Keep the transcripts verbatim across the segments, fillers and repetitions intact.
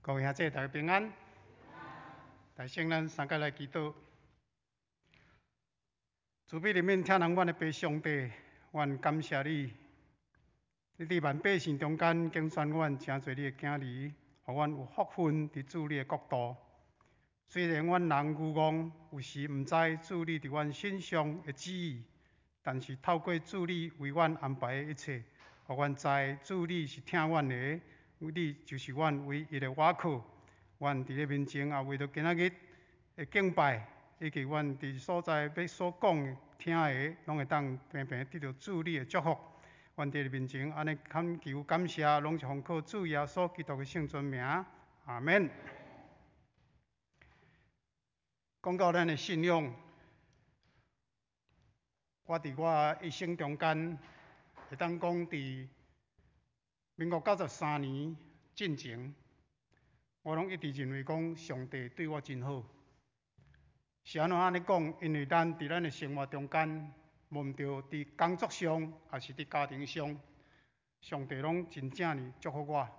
各位兄姐，大家平安。大圣咱三界来祈祷。慈悲怜悯听人阮的白上帝，阮感谢你。你伫万百姓中间拣选阮，诚侪你的囝儿，互阮有福分伫主你的国度。虽然阮人愚妄，有时毋知主你伫阮身上的旨意，但是透过主你为阮安排的一切，互阮知主你是听阮的，你就是阮唯一的倚靠。阮伫咧面前也为着今仔日的敬拜，以及阮伫所在要所讲的、听的，拢会当平平得到主你的祝福。阮伫咧面前安尼恳求感谢，拢是奉靠主耶稣基督的圣尊名，阿免。讲到咱的信仰，我伫我一生中间，会当讲伫民国九十三年进前。我拢一直认为讲上帝对我真好，是安怎安尼讲？因为咱伫咱的生活中间，无毋着伫工作上，也是伫家庭上，上帝拢真正呢祝福我。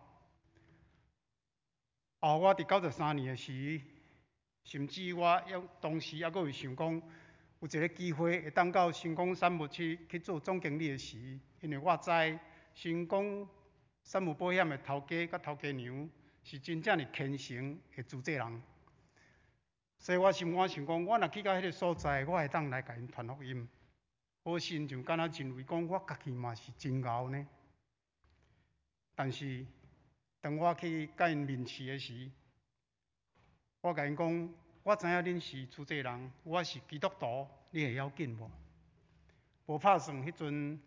后我伫九十三年的时，甚至我还当时还阁会想讲，有一个机会会当到新光产物去去做总经理的时，因为我知新光产物保险的头家甲头家娘。是真正的虔诚的主责人，所以我心肝想讲，我若去到迄个所在，我会当来甲因传福音。好心就敢若认为讲，我家己嘛是真敖呢。但是当我去甲因面试的时，我甲因讲，我知影恁是主责人，我是基督徒，你会要紧无？无拍算迄阵，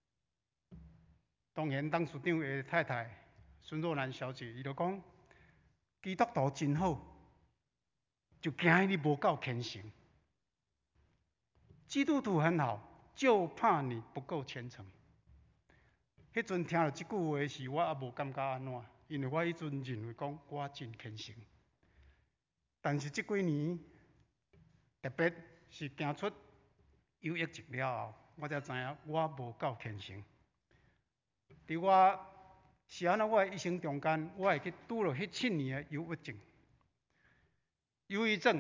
当然董事长的太太。孙若兰小姐，伊就讲基督徒真好，就惊你无够虔诚；基督徒很好，就怕你不够虔诚。迄阵听到即句话时，我也无感觉安怎，因为我迄阵认为讲我真虔诚。但是即几年，特别是行出有疫情了后，我才知影我无够虔诚。伫我是安怎？我的一生中间，我会去拄着迄七年的忧郁症。忧郁症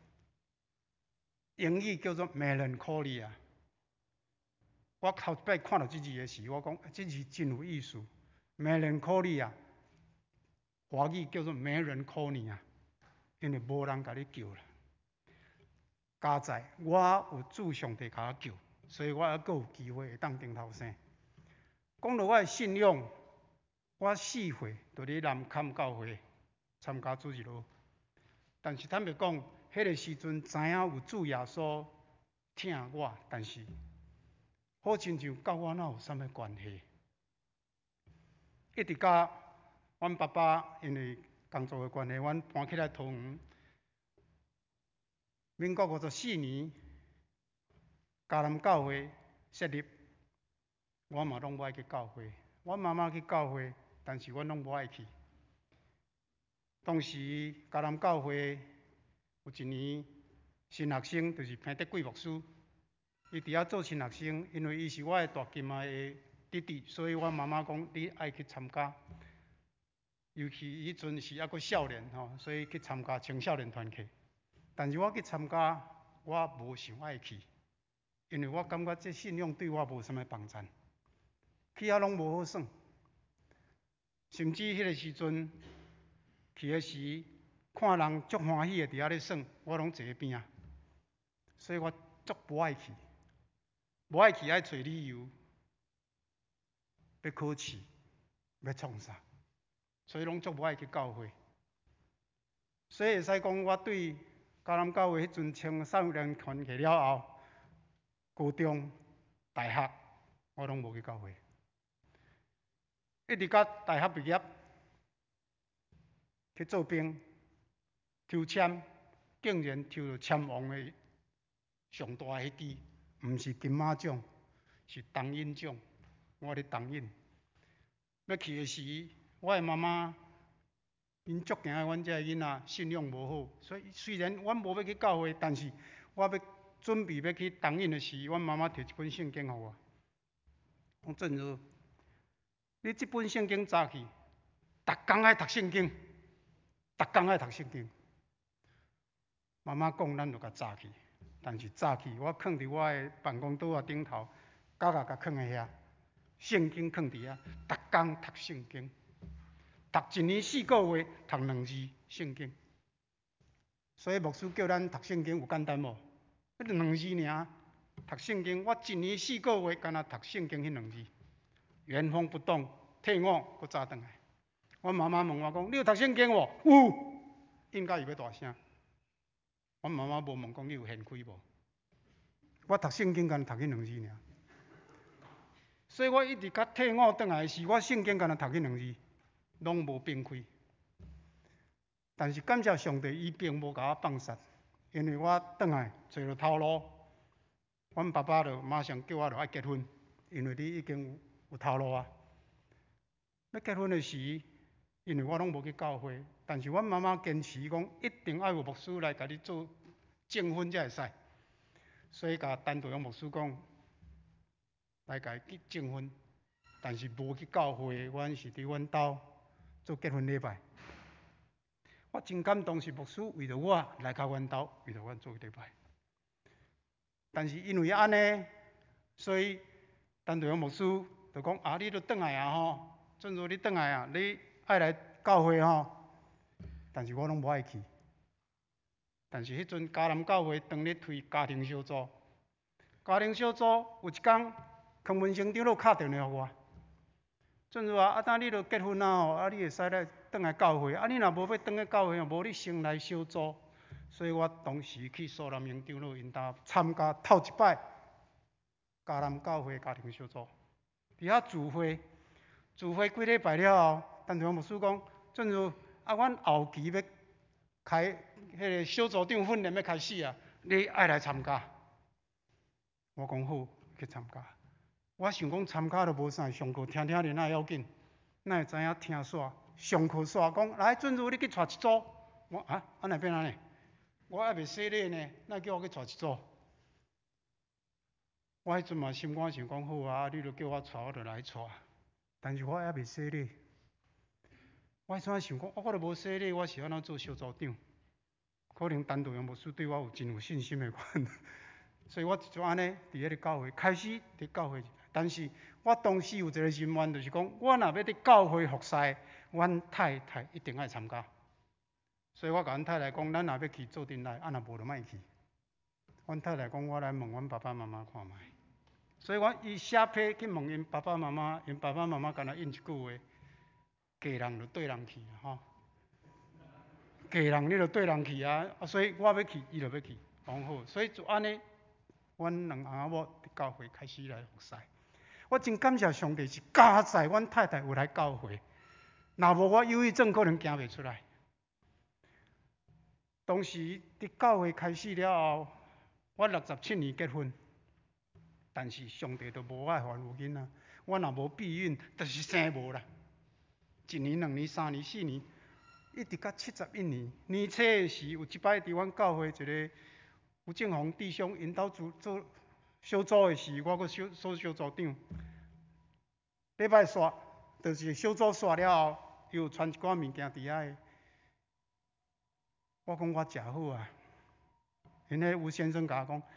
英语叫做 melancholia。我头一摆看到即字的时，我讲即字真有意思。melancholia 华语叫做没人 call 你啊，因为无人甲你救啦。加在我有主上帝甲我救，所以我还阁有机会会当顶头生。讲到我的信仰。我四岁就伫南坎教会参加主日学，但是坦白讲，迄个时阵知影有主耶稣疼我，但是好亲像甲我哪有啥物关系？一直到阮爸爸因为工作的关系，阮搬起来桃园。民国五十四年，嘉南教会设立，我嘛拢无爱去教会。阮妈妈去教会。但是阮拢无爱去。当时嘉南教会有一年新学生，就是彭德贵牧师，伊伫遐做新学生，因为伊是我的大金仔的弟弟，所以阮妈妈讲你爱去参加。尤其迄阵是还阁少年吼，所以去参加青少年团契。但是我去参加，我无想爱去，因为我感觉这信仰对我无啥物帮助，去遐拢无好耍。甚至迄个时阵去的时，看人足欢喜的伫遐咧耍，我拢坐边啊。所以我足无爱去，无爱去爱找理由，要考试，要创啥，所以拢足无爱去教会。所以会使讲，我对嘉南教会迄阵青少年团契了后，高中、大学我拢无去教会。一直到大学毕业，去做兵，抽签，竟然抽到签王的上大迄支，毋是金马奖，是东引奖。我伫东引，要去的时，我的妈妈因足惊阮遮个囡仔信仰无好，所以虽然阮无要去教会，但是我要准备要去东引的时，阮妈妈摕一本圣经互我，讲正如。你即本圣经早去，逐工爱读圣经， 逐工爱读圣经。妈妈讲，咱就甲早起，但是早起我囥伫我的办公桌啊顶头，角角甲囥喺遐，圣经囥伫遐，逐工读圣经，读一年四个月，读两字圣经。所以牧师叫咱读圣经有简单无？迄两字尔，读圣经，我一年四个月，敢若读圣经迄两字，原封不动，退伍搁早转来。我妈妈问我讲：你有读圣经无？有，应该伊要大声。我妈妈无问讲你有现开无？我读圣经敢读迄两字尔。所以我一直甲退伍转来时，我圣经敢若读迄两字，拢无变开。但是感谢上帝，伊并无甲我放杀，因为我转来找着头路，阮爸爸就马上叫我着爱结婚，因为你已经有有头路啊。要结婚的时，因为我拢无去教会，但是阮妈妈坚持讲一定要有牧师来甲你做证婚才会使，所以甲单独用牧师讲来甲伊证婚，但是无去教会，阮是伫阮兜做结婚礼拜。我真感动，是牧师为着我来到阮兜，为着阮做礼拜。但是因为安尼，所以单独用牧师就讲啊，你都转来啊吼，正如你转来啊，你爱来教会吼。但是我拢无爱去。但是迄阵嘉南教会当咧推家庭小组，家庭小组有一天，康文生长老敲电话互我，正如啊，啊当你都结婚啊吼，啊你会使来转来教会，啊你若无要转来教会，无你先来小组。所以我当时去苏南营长老因兜参加头一摆嘉南教会家庭小组，伫遐聚会，聚会几礼拜了后，单独牧师讲，正如啊，阮后期要开迄个小组长训练要开始啊，你爱来参加。我讲好，去参加。我想讲参加都无啥，上课听听尔哪要紧，哪会知影听煞？上课煞讲来，正如你去带一组，我啊，安尼变安尼？我还袂洗礼呢，哪叫我去带一组？我迄阵嘛心肝想讲好啊，你著叫我带，我著来带。但是我还袂洗礼。我迄阵想讲，我都无洗礼，我是安怎做小组长？可能单独用牧师对我有真有信心的款，所以我就安尼伫迄个教会开始伫教会。但是我当时有一个心愿，就是讲，我若要伫教会服侍，阮太太一定爱参加。所以我甲阮太太讲，咱若要去做阵来，啊若无就莫去。阮太太讲，我来问阮爸爸妈妈看觅。所以我伊写批去问因爸爸妈妈，因爸爸妈妈敢若应一句话：嫁人就对人去啊，吼。嫁人你就对人去啊，啊，所以我要去，伊就要去，讲好。所以就安尼，阮两阿某伫教会开始来服侍。我真感谢上帝，是加在阮太太有来教会。若无我忧郁症可能行袂出来。当时伫教会开始了后，我六十七年结婚，但是上帝都无爱还有囡仔。我若无避孕，就是生无啦。一年、两年、三年、四年，一直到七十一年。年初的时，有一摆伫阮教会一个吴正宏弟兄因兜做做小组的时，我阁小做小组长。礼拜煞，就是小组煞了后，伊有传一寡物件伫遐。我讲我食好啊，因迄吴先生甲我讲，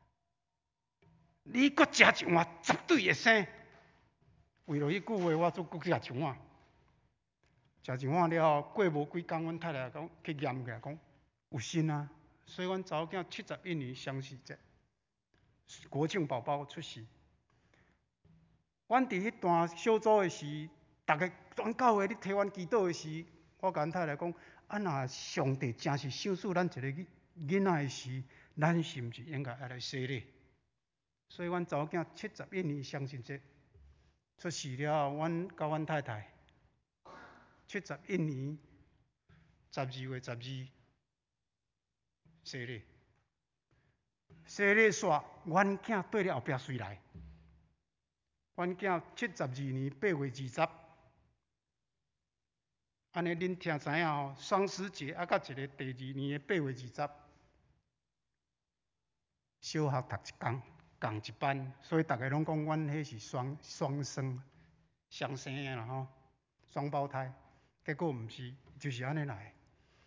你阁食一碗，绝对会生。为了迄句话，我做阁去食一碗。食一碗了后，过无几工，阮太太讲去验起来讲有生啊。所以阮查某囝七十一年双十节，国庆宝宝出世。阮伫迄段小组的时，逐个全教会咧替阮祈祷的时，我甲阮太太讲，啊若上帝真是赏赐咱一个囡仔的时，咱是毋是应该爱来洗礼？所以阮查某囝七十一年双十节出世了后，阮甲阮太太七十一年十二月十二洗礼。洗礼煞，阮囝对了后壁随来。阮囝七十二年八月二十，安尼恁听知影吼？双十节啊，甲一个第二年的八月二十，小学读一工，共一班，所以大家拢讲阮迄是双双生，双生的啦吼，双胞胎。结果毋是，就是安尼来。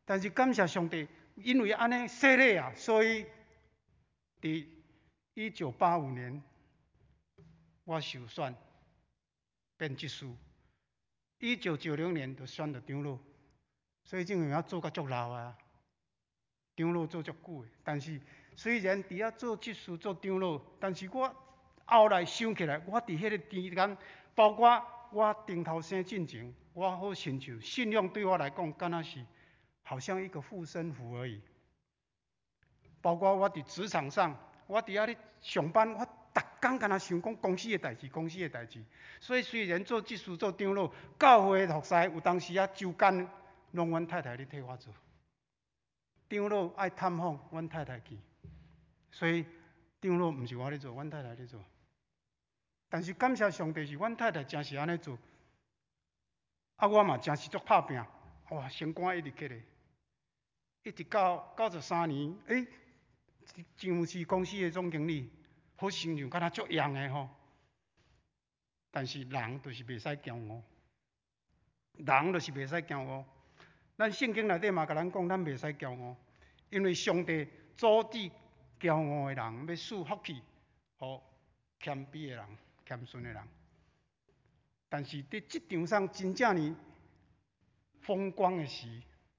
但是感谢上帝，因为安尼设立啊，所以伫一九八五年我受选变执事，一九九零年就选了长老，所以证明我做甲足老啊，长老做足久的。但是虽然伫遐做执事做长老，但是我后来想起来，我伫迄个期间，包括我顶头生进前，我好亲像信仰对我来讲，敢若是好像一个护身符而已。包括我伫职场上，我伫遐咧上班，我逐工敢若想讲公司的代志，公司的代志。所以虽然做执事做长老，教会的服侍有当时啊周间，拢阮太太咧替我做。长老爱探访，阮太太去，所以长老毋是我咧做，阮太太咧做。但是感谢上帝，是阮太太真是安尼做，啊，我嘛真是足拍拼，哇，升官一直起来，一直到九十三年，诶，上市公司的总经理，好形象，敢若足样的吼。但是人就是袂使骄傲，人就是袂使骄傲。咱圣经内底嘛，甲咱讲，咱袂使骄傲，因为上帝阻止骄傲的人，要赐福气，互谦卑的人、谦逊的人。但是伫职场上真正呢风光的时，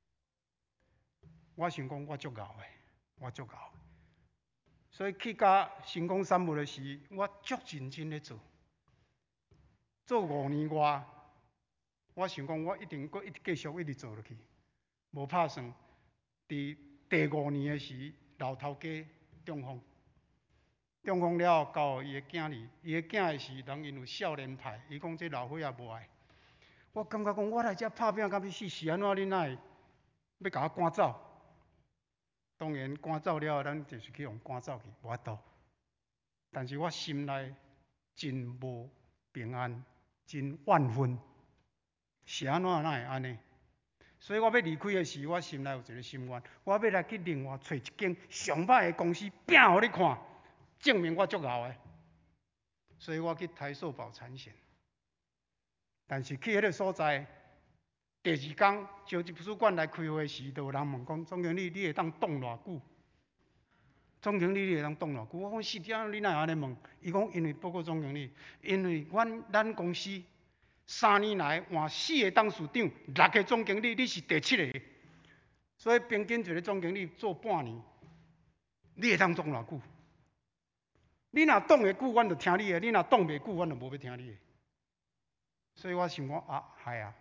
我想讲我足敖的，我足敖。所以去甲成功产物的时，我足认真咧做，做五年外，我想讲我一定阁一直继续一直做落去，无拍算。伫第五年的时，老头家中风，中风了后，交予伊的囝儿，伊的囝的是人因为少年派，伊讲这老伙仔无爱。我感觉讲我来遮拍拼到要死，是安怎恁哪会要甲我赶走？当然赶走了后，咱就是去用赶走去，无法度。但是我心内真无平安，真万分，是安怎哪会安尼？所以我要离开的时，我心内有一个心愿，我要来去另外找一间上歹的公司，拼互你看，证明我足敖的。所以我去台塑保产险，但是去迄个所在，第二天招集主管来开会时，就有人问讲：总经理，你会当当偌久？总经理，你会当当偌久？我讲是点，你哪会安尼问？伊讲因为报告总经理，因为阮咱公司三年来换四个董事长，六个总经理，你是第七个，所以平均一个总经理做半年，你会当当偌久？你若当会久，阮就听你的；你若当袂久，阮就无要听你的。所以我想讲啊，系啊。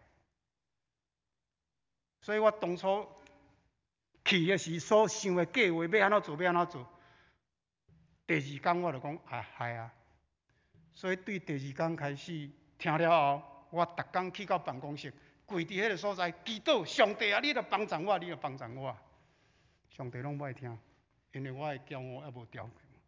所以我当初去的时，所想的计划要安怎做，要安怎做。第二天我就讲啊，系啊。所以对第二天开始听了后，我逐工去到办公室，跪伫迄个所在，祈祷上帝啊，你著帮助我，你著帮助我。上帝拢不爱听，因为我的骄傲还无调。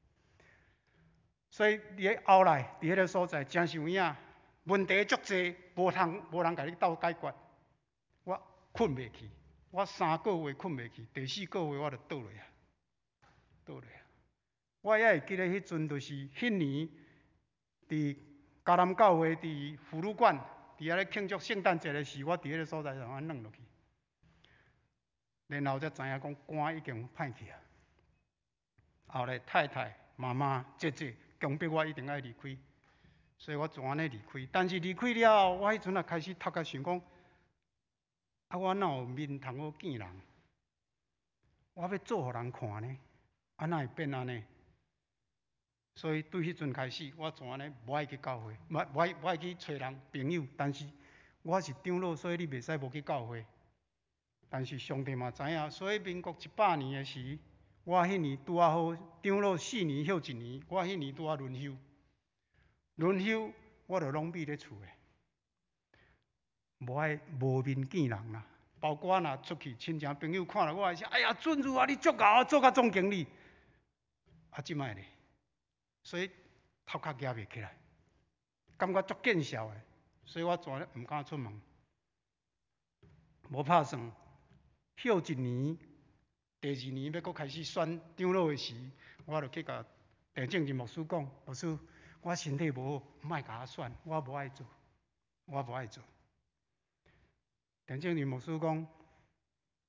所以伫后来伫迄个所在真是有影，问题足济，无通无人甲你斗解决。我困袂去，我三个月困袂去，第四个月我就倒落啊，倒落啊。我还会记得迄阵就是迄年伫嘉南教会伫妇女馆，伫遐咧庆祝圣诞节的时，我伫迄个所在就安软落去，然后才知影讲肝已经歹去啊。后来太太、妈妈、姐姐强迫我一定要离开，所以我就安尼离开。但是离开了后，我迄阵也开始头壳想讲，啊，我哪有面通好见人？我要做互人看呢？啊，哪会变安尼？所以对迄阵开始，我就安尼无爱去教会，无无爱无爱去找人朋友。但是我是长老，所以你袂使无去教会。但是上帝嘛知影，所以民国一百年的时，我迄年拄啊好长老四年休一年，我迄年拄啊轮休，轮休我就拢秘咧厝诶，无爱无面见人啦。包括若出去亲戚朋友看到我，说：“哎呀，准如啊，你足敖啊，做甲总经理。”啊，即摆咧，所以头壳举袂起来，感觉足见笑诶，所以我全咧毋敢出门。无拍算，休一年，第二年要搁开始选长老诶时，我就去甲郑正仁牧师讲：“牧师，我身体无好，莫甲我选，我无爱做，我无爱做。”郑正仁牧师讲：“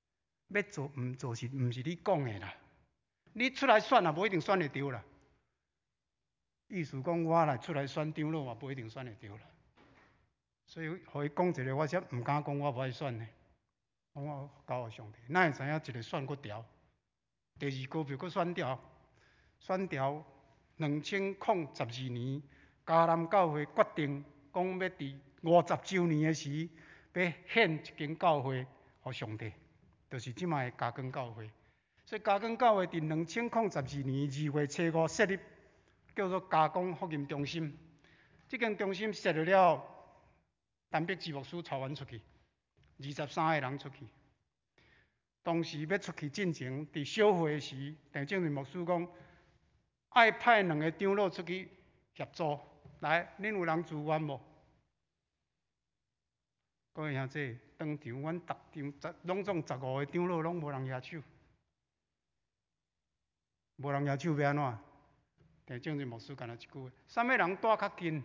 要做毋做是毋是你讲的啦？你出来选也无一定选会着啦。意思讲我来出来选长老嘛，无一定选会着啦。所以，互伊讲一个，我则毋敢讲我无爱选的。我交互上帝，哪会知影一个选佫调，第二股票佫选调，选调两千零十二年，迦南教会决定讲要伫五十周年的时，要献一间教会互上帝，就是即卖的嘉光教会。所以嘉光教会伫两千零十二年二月初五设立，叫做嘉光福音中心。即间中心设立了，陈碧志牧师带阮出去。二十三个人出去，当时要出去进前，伫小会时，陈正瑞牧师讲，爱派两个长老出去协助。来，恁有人自愿无？各位兄弟，当场阮逐场十拢总十五个长老拢无人举手，无人举手要安怎？陈正瑞牧师干那一句话：啥物人带较近？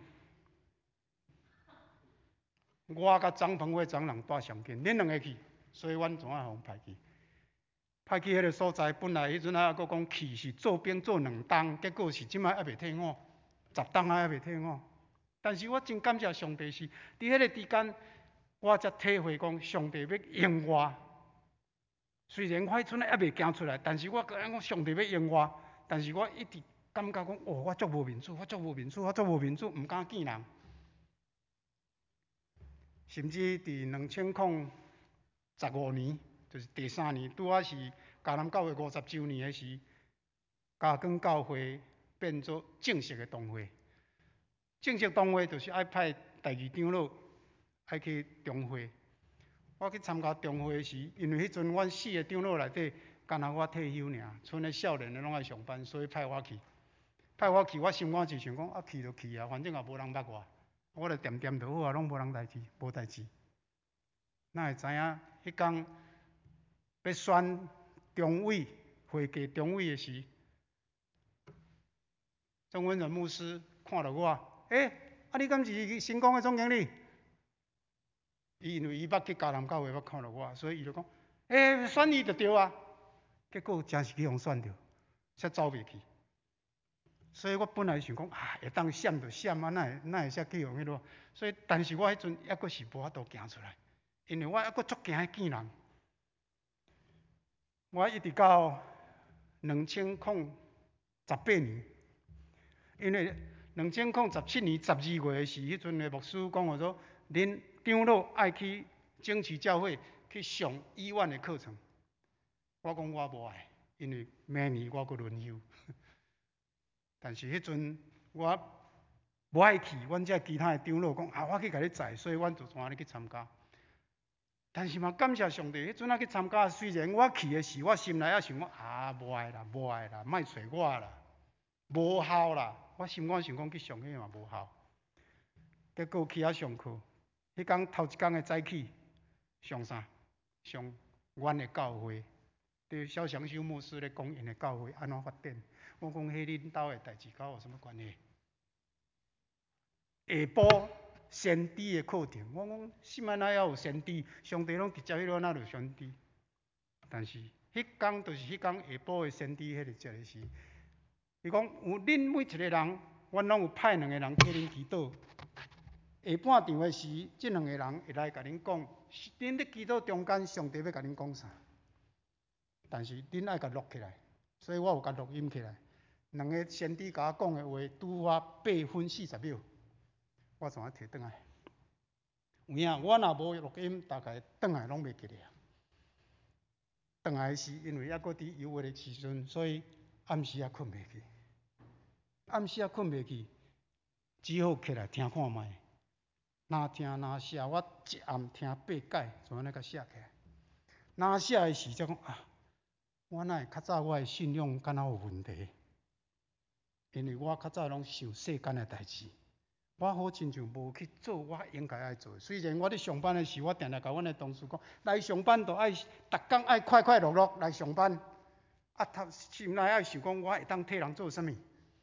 我甲张鹏伟张人带上近，恁两个去，所以阮怎啊互派去？派去迄个所在，本来迄阵啊，佫讲去是做兵做两冬，结果是即摆还袂退伍，十冬啊还袂退伍。但是我真感谢上帝是，伫迄个之间，我才体会讲上帝要用我。虽然我迄阵还袂行出来，但是我讲上帝要用我，但是我一直感觉讲，哦，我足无面子，我足无面子，我足无面子，毋敢见人。甚至伫两千零十五年，就是第三年，拄啊是嘉南教会五十周年的时，嘉光教会变做正式的堂会。正式堂会就是爱派第二长老爱去中会。我去参加中会时，因为迄阵阮四个长老内底，干那我退休尔，剩的少年的拢爱上班，所以派我去。派我去，我心肝是想讲啊，去就去啊，反正也无人捌我。我著掂掂就好啊，拢无人代志，无代志。哪会知影？迄天要选中委会计中委的时，钟文仁牧师看到我，诶、欸，啊你敢是成功的总经理？伊因为伊捌去嘉南教会，捌看到我，所以伊就讲，诶、欸，选伊就对啊。结果真是去互选着，却走袂去。所以我本来想讲啊，会当闪就闪啊，哪会哪会煞去用迄落？所以，但是我迄阵还阁是无法度行出来，因为我还阁足惊见人。我一直到两千零十八年，因为两千零十七年十二月的时，迄阵的牧师讲我说，恁长老爱去争取教会去上医院的课程。我讲我无爱，因为明年我阁轮休。但是迄阵我无爱去，阮遮其他的长老讲啊，我去甲你载，所以阮就怎啊去参加。但是嘛，感谢上帝，迄阵啊去参加，虽然我去的时，我心内也想讲啊，无爱啦，无爱啦，莫找我啦，无效啦。我心肝想讲去上迄嘛无效。结果去遐上课，迄天头一天的早起，上啥？上阮的教会。对肖祥修牧师咧讲因的教会安怎发展，我讲迄恁兜的代志，甲我有什么关系？下晡先知的课程，我讲什么哪还有先知？上帝拢直接迄落哪有先知？但是迄天就是迄天下晡的先知迄个节的时，伊讲有恁每一个人，阮拢有派两个人替恁祈祷。下半场的时，这两个人会来甲恁讲，恁咧祈祷中间，上帝要甲恁讲啥？但是恁爱甲录起来，所以我有甲录音起来。两个先知甲我讲的话，拄我八分四十秒，我怎啊摕转来？有影，我若无录音，大概转来拢袂记得啊。转来是因为还阁伫游学的时阵，所以暗时也困袂去。暗时也困袂去，只好起来听看卖。若听若写，我一暗听八解，就安尼甲写起来。若写的时才讲啊。我哪会较早我的信仰敢若有问题？因为我较早拢想世间的代志，我好亲像无去做我应该爱做的。虽然我咧上班的时，我定定甲阮的同事讲，来上班就爱，逐工爱快快乐乐来上班。啊，他心内爱想讲，我会当替人做啥物？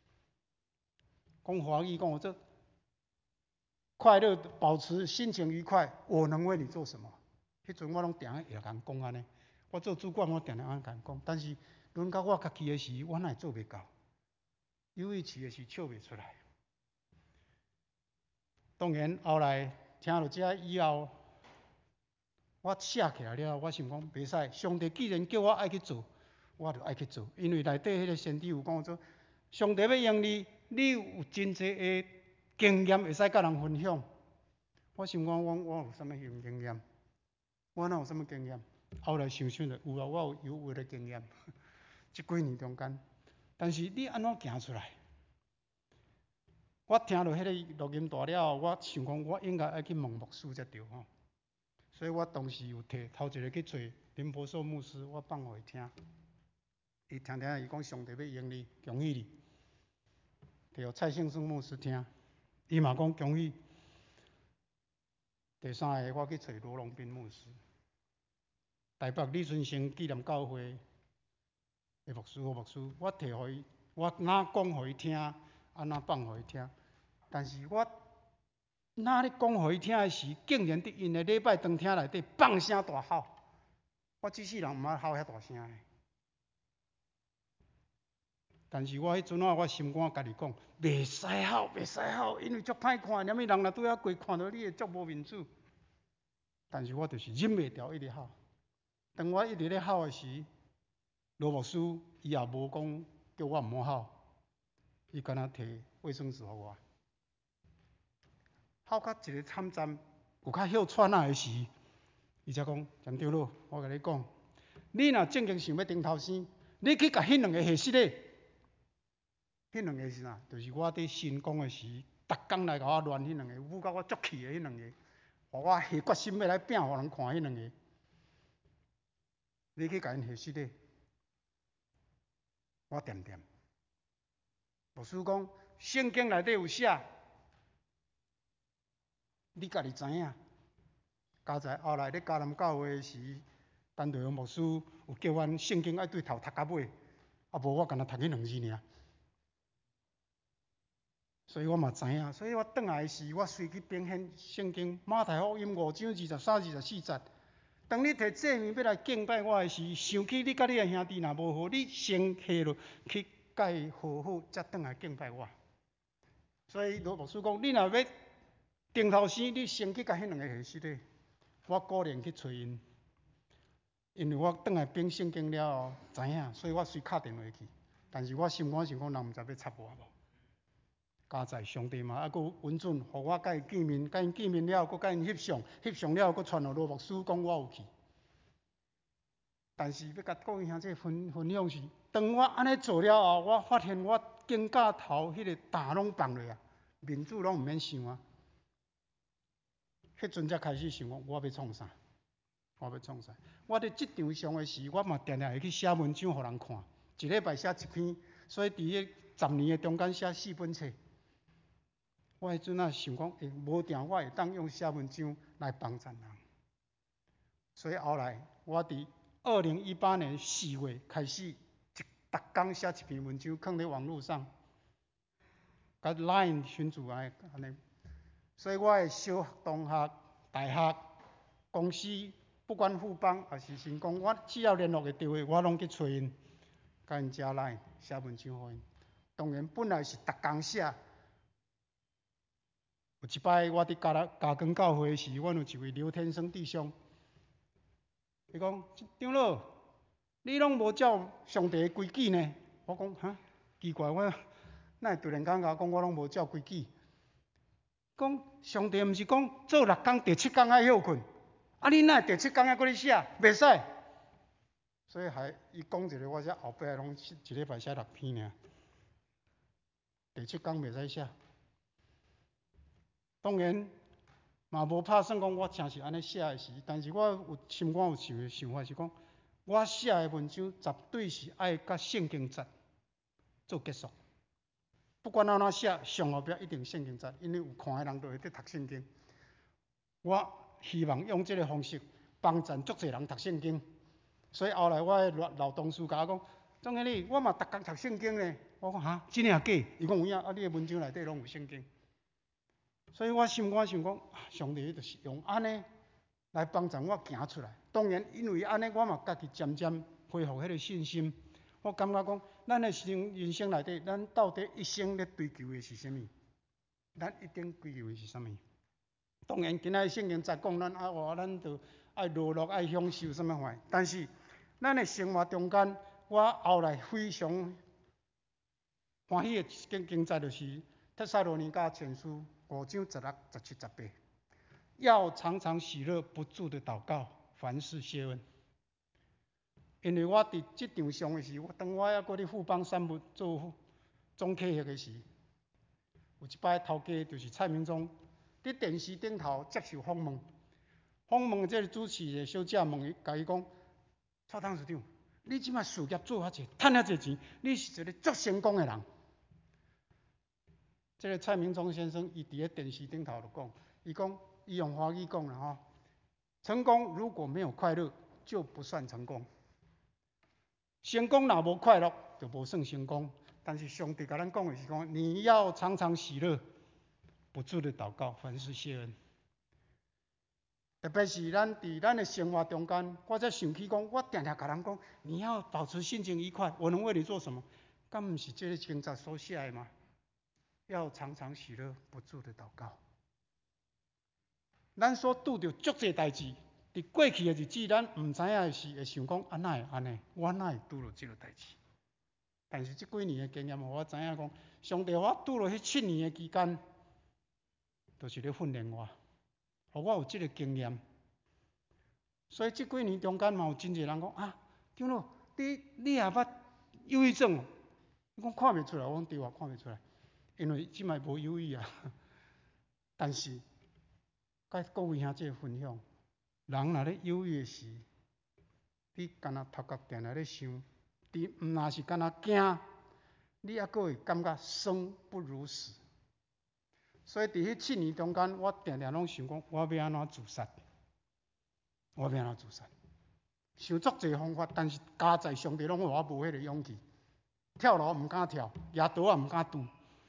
讲华语讲我做快乐，保持心情愉快，我能为你做什么？迄阵我拢定会人讲安尼。 我做主管，我定定安甲因讲，但是轮到我家己的时，我哪会做袂到？有意思的是笑袂出来。当然后来听到这以后，我写起来了，我想讲袂使，上帝既然叫我爱去做，我就爱去做，因为内底迄个先知有讲做，上帝要用你，你有真济的经验会使甲人分享。我想讲，我我有啥物经验？我哪有啥物经验？后来想想着有啊，我有有的经验，即几年中间。但是你安怎行出来？我听到迄个录音带了，我想讲，我应该爱去问牧师才对吼。所以我当时有摕头一个去找林伯寿牧师，我放互伊听。伊听听伊讲上帝要用你，恭喜你。摕互蔡胜顺牧师听，伊嘛讲恭喜。第三个我去找罗龙斌牧师，台北李春生纪念教会的牧师，牧师，我摕互伊，我哪讲互伊听，安怎放互伊听。但是我哪咧讲互伊听的时，竟然伫因的礼拜堂厅内底放声大吼。我即世人毋捌吼遐大声的。但是我迄阵啊，我心肝家己讲，袂使吼，袂使吼，因为足歹看，连伊人若拄遐过，看到你会足无面子。但是我就是忍袂住，一直吼。当我一直咧吼的时，罗牧师伊也无讲叫我毋好吼，伊干若摕卫生纸互我。吼到一个惨站，有较歇喘啊的时，伊才讲陈长老，我甲你讲，你若正经想要顶头生，你去甲迄两个下室咧。迄两个是啥？就是我伫新讲的时，逐工来甲我乱迄两个，舞甲我足气的迄两个，互我下决心要来拼互人看迄两个。你去甲因下室咧，我掂掂。牧师讲，圣经内底有写，你家己知影。加在后来咧嘉南教会时，陈队长牧师有叫阮圣经爱对头读到尾，啊无我干那读迄两字尔。所以我嘛知影，所以我转来时，我随去编献圣经马太福音五章二十三、二十四节。当你摕祭面要来敬拜我的时，想起你甲你的兄弟若无好，你先下落去甲伊和好，才转来敬拜我。所以罗牧师讲，你若要顶头生，你先去甲迄两个下室咧。我果然去找因，因为我转来编圣经了后知影，所以我随敲电话去。但是我心肝想讲，人毋知要插我无。加在上帝嘛，啊，佫允准，互我甲伊见面，甲因见面了，佫甲因翕相，翕相了，佫传互罗牧师讲我有去。但是要甲各位兄弟分分享是，当我安尼做了后，我发现我肩胛头迄个担拢放落啊，面子拢毋免想啊。迄阵才开始想讲，我要创啥？我要创啥？我伫职场上的时，我嘛定定会去写文章互人看，一礼拜写一篇，所以伫迄十年的中间写四本册。我迄阵啊想讲，诶，无定我会当用写文章来帮助人。所以后来我伫二零一八年四月开始，一逐工写一篇文章，放伫网络上，甲 Line 群组安尼。所以我的小学、同学、大学、公司，不管富邦还是成功，我只要联络的电话，我拢去找因，甲因加 Line 写文章互因。当然本来是逐工写。有一摆我伫嘉乐嘉光教会时，阮有一位刘天生弟兄，伊讲长老，你拢无照上帝的规矩呢？我讲哈，奇怪，我哪会突然间甲我讲我拢无照规矩？讲上帝毋是讲做六工，第七工爱休困，啊你哪会第七工还搁咧写？袂使。所以还伊讲一个，我才后摆拢一礼拜写六篇尔。第七工袂使写。当然，嘛无拍算讲我真是安尼写的时，但是我有心肝有想的想法是讲，我写的文章绝对是爱甲圣经节做结束。不管安怎写，上后壁一定圣经节，因为有看的人都会伫读圣经。我希望用这个方式帮助足侪人读圣经。所以后来我的老老同事甲我讲，总经理，我嘛逐工读圣经呢。我讲哈，真诶假？伊讲有影，啊，你的文章内底拢有圣经。所以我心肝想讲，上帝就是用安尼来帮助我行出来。当然，因为安尼，我嘛家己渐渐恢复迄个信心。我感觉讲，咱的生人生内底，咱到底一生咧追求的是啥物？咱一定追求的是啥物？当然，今仔圣经在讲，咱爱活，咱就爱落落，爱享受什么款。但是，咱的生活中间，我后来非常欢喜的一件经节，就是《特撒罗尼迦前书》五章十六、十七、十八，要常常喜乐，不住的祷告，凡事谢恩。因为我伫职场上的时，我当我还搁咧富邦产物做总客户的时，有一摆头家就是蔡明忠，伫电视顶头接受访问，访问这个主持的小姐问伊，甲伊讲：蔡董事长，你即摆事业做遐济，赚遐济钱，你是一个足成功的人。这个蔡明忠先生，伊伫咧电视顶头就讲，伊讲，伊用华语讲啦吼，成功如果没有快乐，就不算成功。成功若无快乐，就无算成功。但是上帝甲咱讲的是讲，你要常常喜乐，不住的祷告，凡事谢恩。特别是咱伫咱的生活中间，我才想起讲，我常常甲人讲，你要保持心情愉快，我能为你做什么？敢毋是这个经节所写的吗？要常常喜乐，不住的祷告。咱所拄着足侪代志，伫过去的日子，咱毋知影的是会想讲，安那会安尼？我哪会拄着即个代志？但是即几年的经验，互我知影讲，上帝我拄着迄七年的期间，就是咧训练我，互我有即个经验。所以即几年中间嘛，有真侪人讲啊，长老，你你也捌忧郁症哦？你讲看袂出来，我讲对啊，看袂出来。因为即摆无忧郁啊，但是，甲各位兄姐分享，人若咧忧郁时，你干那头壳定定咧想，你毋若是干那惊，你还阁会感觉生不如死。所以伫迄七年中间，我定定拢想讲，我要安怎自杀？我要安怎自杀？想足侪方法，但是加在上帝拢互我无迄个勇气，跳楼毋敢跳，举刀也毋敢拄。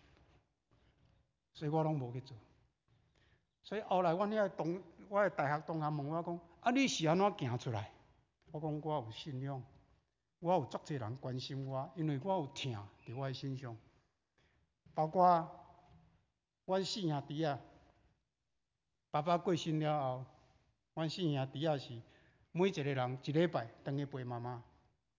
所以我拢无去做。所以后来阮遐同我的大学同学问我讲：啊，你是安怎行出来？我讲我有信仰，我有足侪人关心我，因为我有疼伫我的身上。包括阮四兄弟仔，爸爸过身了后，阮四兄弟仔是每一个人一礼拜回去陪妈妈。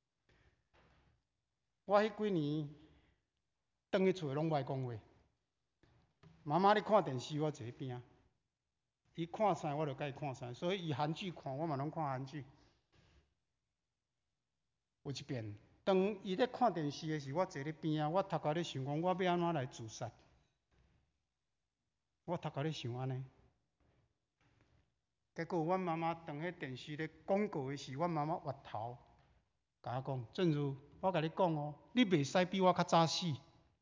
我迄几年回去厝拢无爱讲话。妈妈咧看电视，我坐喺边。伊看啥，我就甲伊看啥，所以伊韩剧看，我嘛拢看韩剧。有一遍，当伊咧看电视的时，我坐咧边啊，我头壳咧想讲，我要安怎来自杀？我头壳咧想安尼。结果，阮妈妈当迄电视咧广告的时，阮妈妈歪头，甲我讲：正如我甲你讲哦，你袂使比我较早死。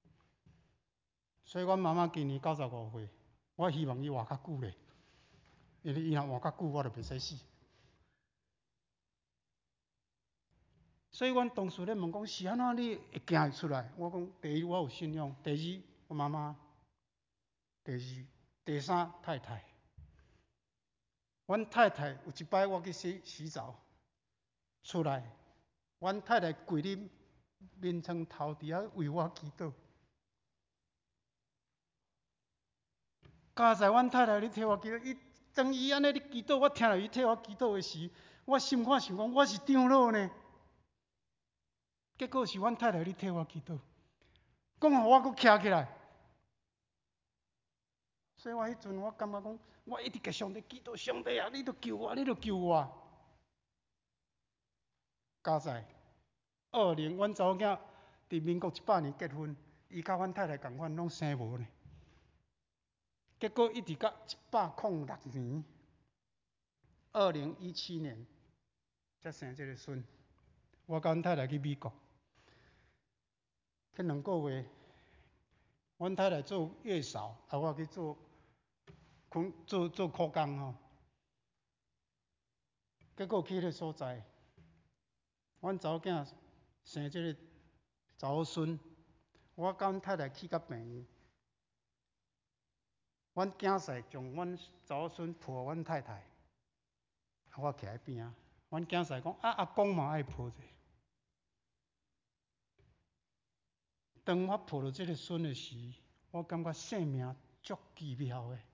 所以，阮妈妈今年九十五岁，我希望伊活较久咧，因为伊若活较久，我就袂使死。所以，阮同事咧问讲是安怎你会行会出来？我讲第一我有信仰，第二我妈妈，第二第三太太。阮太太有一摆我去洗洗澡，出来，阮太太跪伫面床头伫遐为我祈祷。加在阮太太咧替我祈祷，伊当伊安尼咧祈祷，我听到伊替我祈祷的时，我心肝想讲我是长老呢。结果是阮太太咧替我祈祷，讲互我阁徛起来。所以我迄阵我感觉讲，我一直甲上帝祈祷，上帝啊，你著救我，你著救我。加在二零，阮查某囝伫民国一百年结婚，伊甲阮太太共款，拢生无呢。结果一直到一百零六年，二零一七年才生这个孙。我甲阮太太去美国，去两个月，阮太太做月嫂，啊，我去做做做苦工吼。结果去迄个所在，阮查某囝生这个查某孙，我甲阮太太去到病院，阮囝婿将阮查某孙抱阮太太， 我徛喺边啊，阮囝婿讲啊，阿公嘛爱抱者。当我抱到这个孙的时，我感觉生命足奇妙的。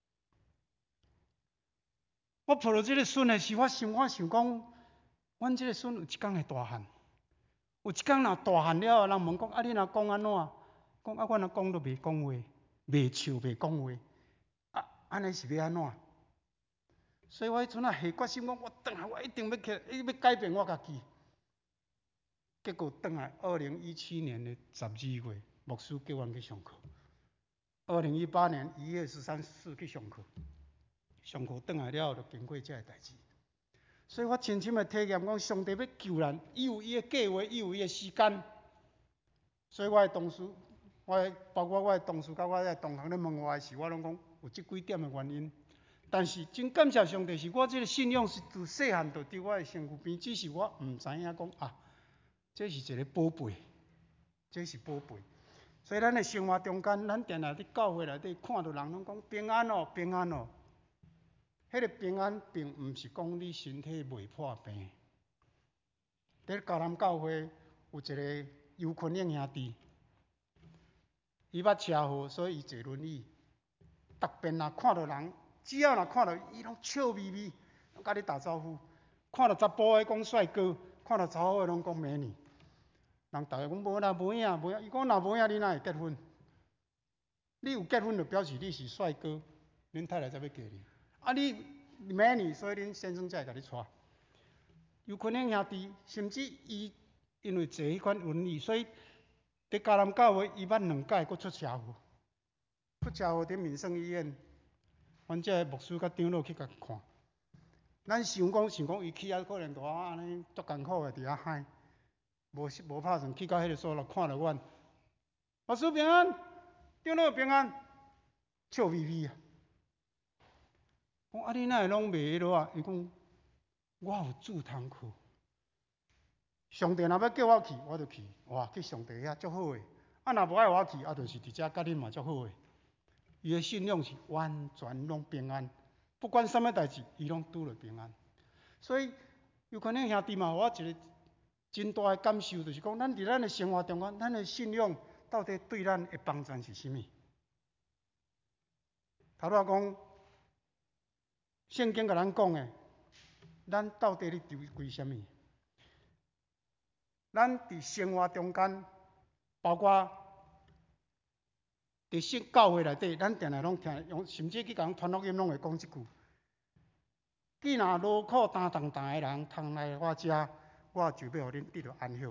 我抱到这个孙的时，我心我想讲，阮这个孙有一天会大汉。有一天若大汉了，人问讲啊，你若讲安怎？讲啊，阮阿公都袂讲话，袂笑，袂讲话，啊，安尼是要安怎？所以我迄阵啊下决心讲，我转来，我一定要起，要改变我家己。结果转来，二零一七年的十二月，牧师叫阮去上课。二零一八年一月十三日去上课，上课转来了后，就经过这个代志。所以我深深的体验讲，上帝要救咱，伊有伊的计划，伊有伊的时间。所以我的同事，我的包括我的同事甲我的同行咧问我的时，我拢讲有即几点的原因。但是真感谢上帝，是我这个信仰是自细汉就伫我的身躯边，只是我毋知影讲啊，这是一个宝贝，这是宝贝。所以咱的生活中间，咱定定伫教会内底看到人拢讲平安哦，平安哦。迄个平安并毋是讲你身体袂破病。伫高南教会有一个尤坤英兄弟，伊捌车祸，所以伊坐轮椅。逐遍若看到人，只要若看到伊，拢笑眯眯，拢甲你打招呼。看到查甫的讲帅哥，看到查某的拢讲美女。人逐个讲无啦，无影，无影。伊讲若无影，你哪会结婚？你有结婚就表示你是帅哥，恁太太才要嫁你。啊，你美女，所以恁先生才会甲你娶。有可能兄弟，甚至伊因为坐迄款轮椅，所以伫嘉南教会伊捌两届佫出车祸，出车祸伫民生医院，阮这牧师甲长老去甲看。咱想讲想讲伊去啊，可能大安尼足艰苦的伫遐嗨，无无拍算去到迄个所在，看到阮，牧师平安，长老平安，笑眯眯啊。讲啊，你哪会拢袂迄落啊？伊讲。我有主通去，上帝若要叫我去，我就去。哇，去上帝遐足好诶。啊，若无爱我去，啊，就是伫遮甲恁嘛足好诶。伊诶信仰是完全拢平安，不管什么代志，伊拢拄着平安。所以有可能兄弟嘛，我一个真大诶感受，就是讲，咱伫咱诶生活中间，咱诶信仰到底对咱诶帮助是啥物？头拄讲，圣经甲咱讲诶。咱到底咧丢归什么？咱伫生活中间，包括伫信教会内底，咱定定拢听，用甚至去讲传福音，拢会讲即句：既然劳苦担重担的人通来我遮，我就要互恁得到安息。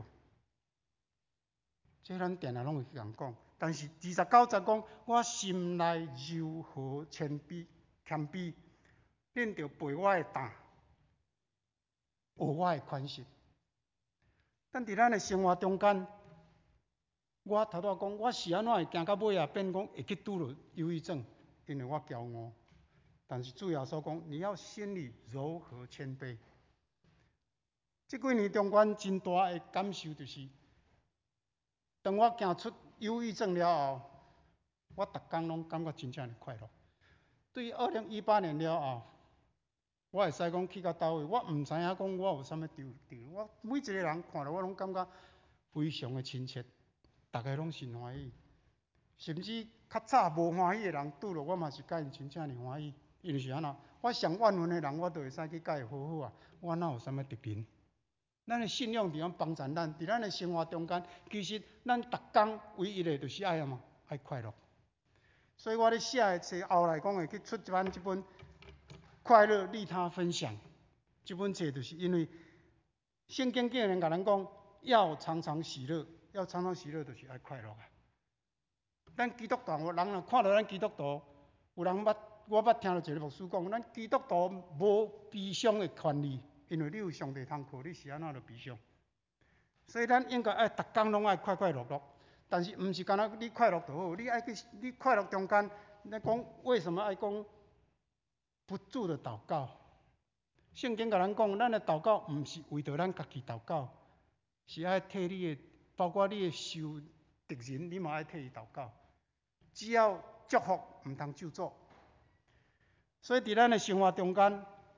这咱定定拢会去人讲。但是二十九节讲，我心内柔和谦卑，谦卑，恁着背我的担。学我的款式，但伫咱的生活中间，我头拄讲，我是安怎会行到尾啊，变讲会去拄着忧郁症，因为我骄傲。但是主要所讲，你要心里柔和谦卑。这几年中间真大的感受就是，当我行出忧郁症了后，我逐工拢感觉真正的快乐。对二零一八年了后。我会使讲去到倒位，我毋知影讲我有啥物丢丢。我每一个人看到我拢感觉非常的亲切，大家拢真欢喜。甚至较早无欢喜的人拄着我嘛是甲因真正的欢喜，因为是安怎？我上怨恨的人，我都会使去甲伊好好啊。我哪有啥物特别？咱的信仰伫遐帮助咱，伫咱的生活中间，其实咱逐工唯一的就是爱嘛，爱快乐。所以我咧写的册后来讲会去出一版这本。快乐利他分享，这本册就是因为圣经竟然甲咱讲，要常常喜乐，要常常喜乐，就是爱快乐啊。咱基督徒人若看到咱基督徒，有人捌我捌听到一个牧师讲，咱基督徒无悲伤的权利，因为你有上帝通靠，你是安怎就悲伤。所以咱应该爱逐工拢爱快快乐乐，但是毋是干那你快乐就好，你爱去你快乐中间，咱讲为什么爱讲？不住的祷告，圣经甲咱讲，咱的祷告毋是为着咱家己祷告，是爱替你的，包括你的受敌人，你嘛爱替伊祷告。只要祝福，毋通咒诅。所以伫咱的生活中间，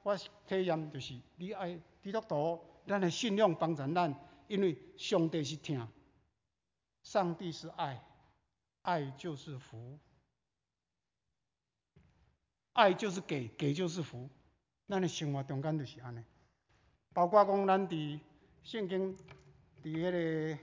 我体验就是，你爱基督徒，咱的信仰帮助咱，因为上帝是疼，上帝是爱，爱就是福，爱就是给，给就是福。咱的生活中间就是安尼，包括讲咱伫圣经，伫迄个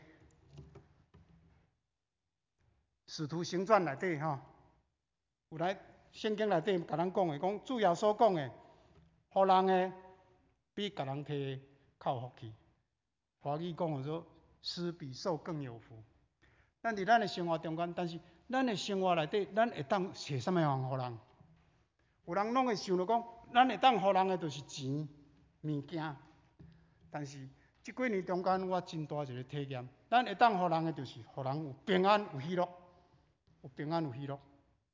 使徒行传内底吼，有来圣经内底甲咱讲的，讲主要所讲的，互人的比甲人摕靠福气。华语讲的说，施比受更有福。咱伫咱的生活中间，但是咱的生活内底，咱会当摕啥物样互人？有人拢会想着讲，咱会当互人的就是钱、物件。但是即几年中间，我真大一个体验，咱会当互人的就是互人有平安、有喜乐，有平安、有喜乐。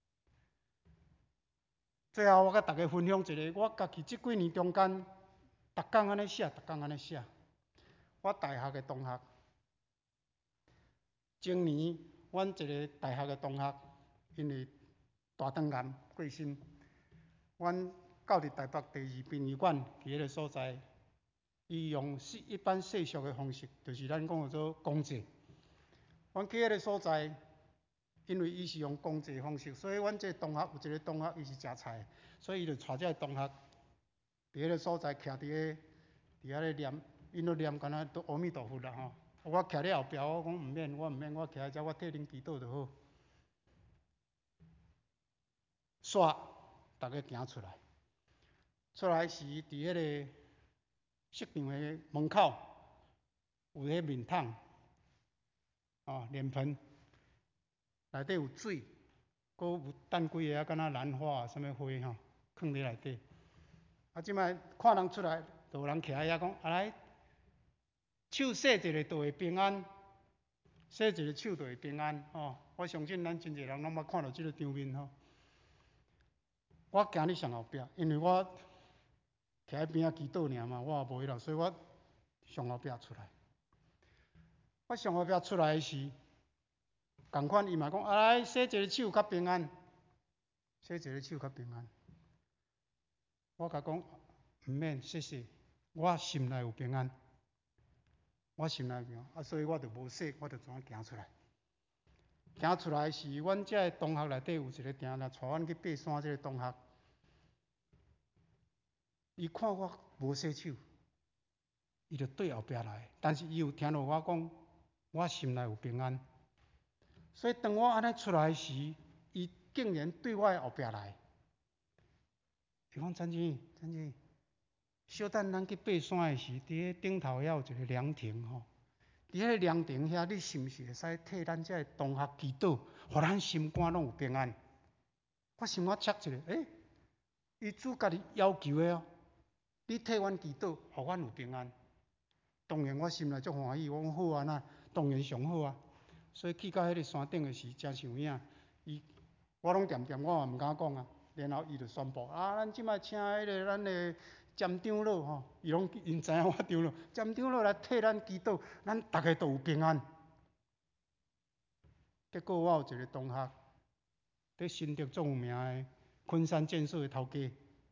最后，我甲大家分享一个，我家己即几年中间，逐工安尼写，逐工安尼写。我大学的同学，前年阮一个大学的同学，因为大肠癌过身，阮到伫台北第二殡仪馆伫迄个所在，伊用一般世俗的方式，就是咱讲做公祭。阮去迄个所在，因为伊是用公祭方式，所以阮这同学有一个同学伊是食菜，所以伊就带这个同学伫迄个所在徛伫个伫遐咧念。因都念敢若都阿弥陀佛啦吼，我徛咧后壁，我讲毋免，我毋免，我徛喺遮，我替恁祈祷就好。煞，大家行出来，出来时伫迄个食堂的门口有迄面桶，哦，脸盆，内底有水，搁有等几个啊，敢若兰花啊，啥物花吼，放伫内底。啊，即摆看人出来，就有人徛喺遐讲，啊来。手洗一个就会平安，洗一个手就会平安吼。我相信咱真侪人拢捌看到即个场面吼。我行伫上后壁，因为我徛喺边仔祈祷尔嘛，我也无迄落，所以我上后壁出来。我上后壁出来时，共款伊嘛讲，啊来洗一个手较平安，洗一个手较平安。我甲讲毋免，谢谢，我心内有平安。我心内有，啊，所以我就无洗，我就怎行出来。行出来时，阮遮个同学内底有一个定来带阮去爬山，即个同学，伊看我无洗手，伊就对后壁来，但是伊有听到我讲，我心内有平安。所以当我安尼出来时，伊竟然对我后壁来，伊讲陈真，陈真，小等咱去爬山的时，伫迄顶头遐有一个凉亭吼。伫迄个凉亭遐，你是毋是会使替咱遮个同学祈祷，互咱心肝拢有平安？我心我切一个，诶、欸，伊主家己要求的哦，你替阮祈祷，互阮有平安。当然我心内足欢喜，我讲好啊，那当然上好啊。所以去到迄个山顶的时，真像影，伊我拢掂掂，我也毋敢讲啊。然后伊就宣布啊，咱即摆请迄个咱的。站长老吼，伊拢因知影我长老，站长老来替咱祈祷，咱大家都有平安。结果我有一个同学，伫新竹足有名的昆山建设的头家，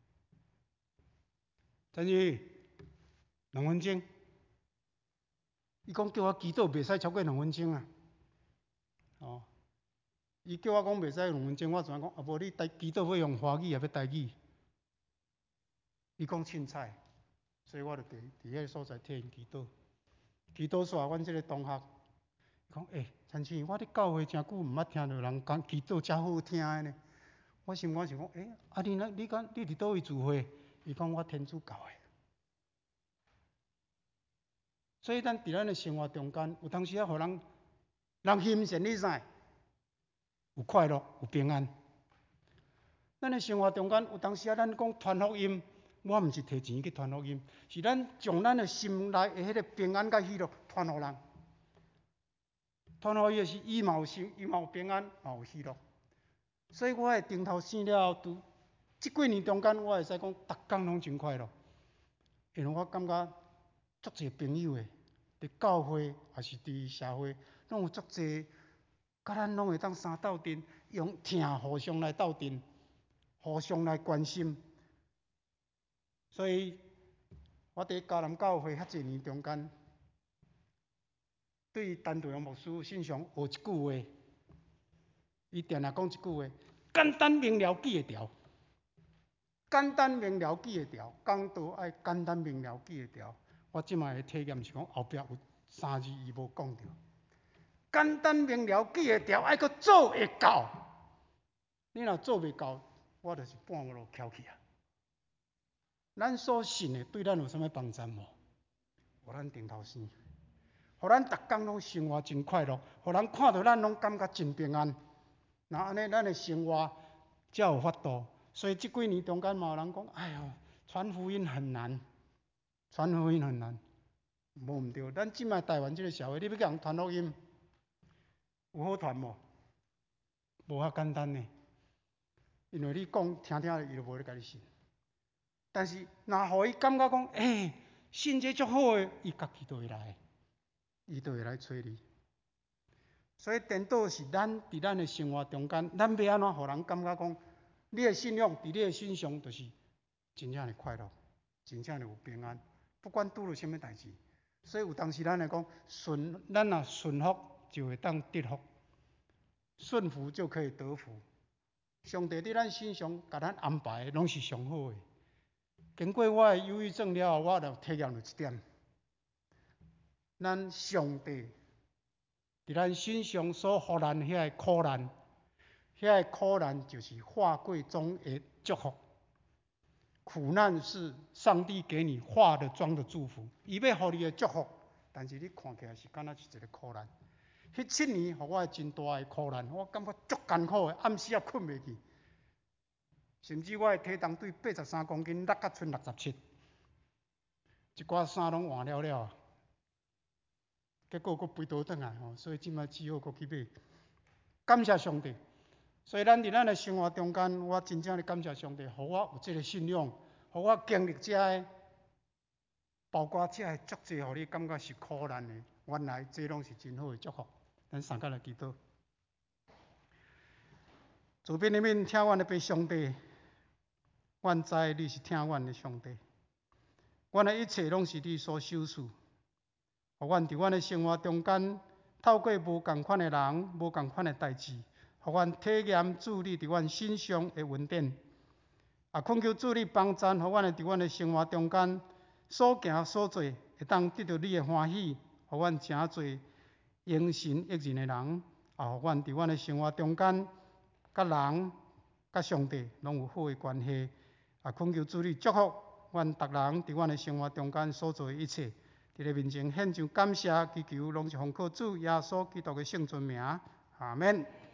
陈宇，两分钟，伊讲叫我祈祷袂使超过两分钟啊。哦，伊叫我讲袂使两分钟，我怎讲？啊，无你祈祷要用华语也要台语。伊讲凊彩，所以我就伫伫迄个所在替因祈祷。祈祷煞，阮即个同学讲：诶、欸，陈生，我伫教会真久毋捌听到人讲祈祷遮好听的呢。我心肝想讲：诶、欸，啊你那你讲你伫倒位聚会？伊讲我天主教的。所以咱伫咱的生活中间，有当时啊，互人人欣赏你啥？有快乐，有平安。咱的生活中间，有当时啊，咱讲传福音。我毋是摕钱去传福音，是咱将咱的心内的迄个平安甲喜乐传互人，传互伊的是伊嘛有心，伊嘛有平安，嘛有喜乐。所以我的顶头生了后，拄即几年中间，我会使讲，逐工拢真快乐，因为我感觉足侪朋友的，伫教会也是伫社会，拢有足侪，甲咱拢会当相斗阵，用疼互相来斗阵，互相来关心。 所以我伫嘉南教会遐济年中间，对陈道阳牧师信上学一句话，伊定定讲一句话：简单明了记会条。简单明了记会条，讲道爱简单明了记会条。我即摆的体验是讲后壁有三字伊无讲到，简单明了记会条，爱搁做会到。你若做袂到，我就是半路翘去啊。咱所信的对咱有啥物帮助无？互咱顶头生，互咱逐工拢生活真快乐，互人看到咱拢感觉真平安。那安尼，咱的生活才有法度。所以这几年中间嘛，有人讲，哎呦，传福音很难，传福音很难，无毋对。咱即摆台湾这个社会，你要甲人传福音，有好传无？无遐简单呢。因为你讲听听，伊就无咧甲你信。但是，若互伊感觉讲，诶、欸，信这足好诶，伊家己就会来，伊就会来找你。所以，颠倒是咱伫咱的生活中间，咱要安怎互人感觉讲？你的信仰，伫你的身上，就是真正的快乐，真正的有平安。不管拄着什么代志，所以有当时咱来讲，顺咱若顺服，就会当得福；顺服就可以得福。上帝伫咱身上，甲咱安排的拢是上好的。经过我的忧郁症了后，我就体验到一点：咱上帝伫咱身上所予咱遐个苦难。遐个苦难就是化贵中的祝福，苦难是上帝给你化的妆的祝福，伊要予你的祝福，但是你看起来是敢若是一个苦难。迄七年，互我真大的苦难，我感觉足艰苦的，暗时也困袂去，甚至我的体重对八十三公斤落到剩六十七，一寡衫拢换了了，结果佫飞倒转来吼，所以即摆只好佫去买。感谢上帝。所以，咱伫咱的生活中间，我真正的感谢上帝，互我有这个信仰，互我经历这个，包括这个足济，互你感觉是苦难的，原来这拢是真好的祝福。咱三甲来祈祷。主边里面听阮的爸上帝，阮知你是听阮的上帝，阮的一切拢是你所授赐，互阮伫阮的生活中间，透过无共款的人、无共款的代志。互阮体验主你伫阮身上的恩典，也恳求主你帮助，互阮伫阮的生活中间所行所做，会当得到你的欢喜，互阮诚侪应神益人的人，也互阮伫阮的生活中间，甲人、甲上帝拢有好的关系。也恳求主你祝福阮逐人伫阮的生活中间所做的一切，伫你面前献上感谢，祈求拢是奉靠主耶稣基督的圣尊名，阿免。